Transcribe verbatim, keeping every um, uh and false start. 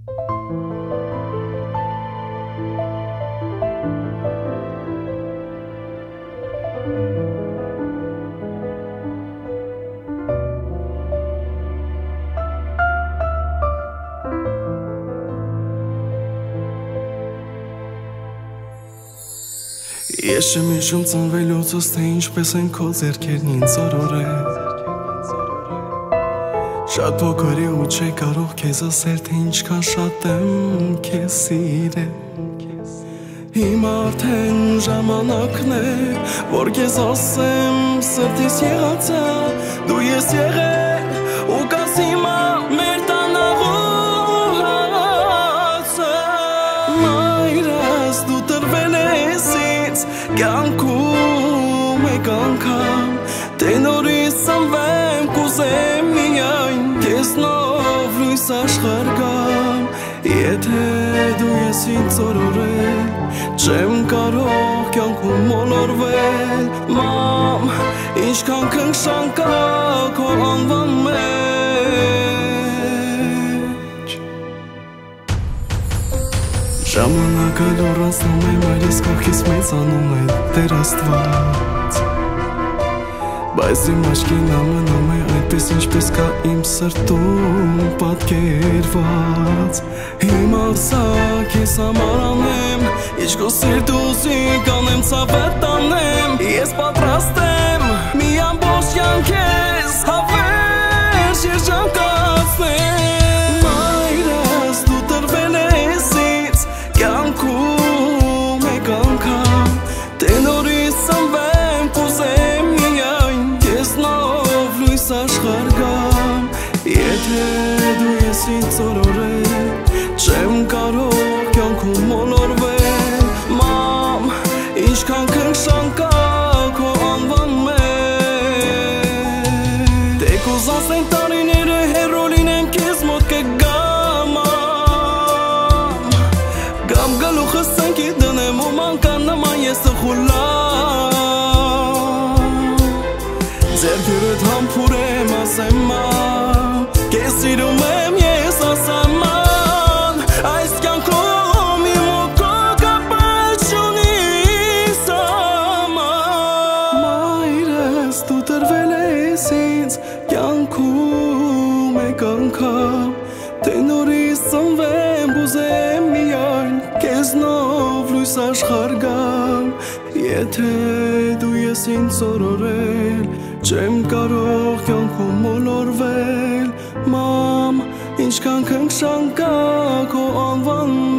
Ես չեմ հիշում ծնվելուցս, թե ինչպես են քո ձեռքերն ինձ օրորել Շատ փոքր է ու չէ կարող քեզ ասել, թե ինչքան շատ եմ քեզ սիրել Հիմա արդեն ժամանակն է, որ քեզ ասեմ, սրտիս եղածա Դու ես եղել ու կաս հիմա մեր տանաղու հացը Մայրս դու տրվել ես Կյանքում եք անգամ Թե նորից սնվեմ կուզեմ միայն Կեզնով լույս աշխարհ գամ Եթե դու ես ինձ օրորել Չեմ կարող կյանքում մոլորվել Մամ, ինչքան քնքշան կա քո անվան մեջ Ժամանակը լուր անցնում է, մայրս կողքից մեծանում է Տեր Աստված Բայց իմ աչքին ամնում է այդպես ինչպես կա իմ սրտում պատկերված Հիմա սա քեզ համար անեմ Ինչ քո սիրտ ուզի կանեմ ցավդ տանեմ Ես պատրաստ եմ մի ամբողջ կյանք քեզ հավերժ երջանկացնեմ Մայրս դու տրվել ես ինձ Կյանքում եք անգամ Թե նորից սնվեմ կուզեմ միայն Կեզնով լույս աշխարհ գամ Եթե դու ես ինձ օրորել Չեմ կարող կյանքում մոլորվել Մամ, ինչքան քնքշան կա քո անվան մեջ Դե կուզանցնեն տարիները հեռու լինեմ քեզ մոտ կգամ Գամ գլուխս ծնկի դնեմ ու մանքան նման ես տխուլամ Ձեռքերդ համբուրեմ ասեմ ման Կեզ սիրում եմ ես ասեմ ման Այս կյանքում իմ ու քո կապել չունի սահման Մայրս դու տրվել ես ինձ Կյանքում եք անգամ Թե նորից ծնվեմ կուզեմ միայն Կեզնով լույս աշխարհ գամ Եթե դու ես ինձ օրորել Չեմ կարող կյանքում մոլորվել Մամ, ինչքան քնքշան կա քո անվան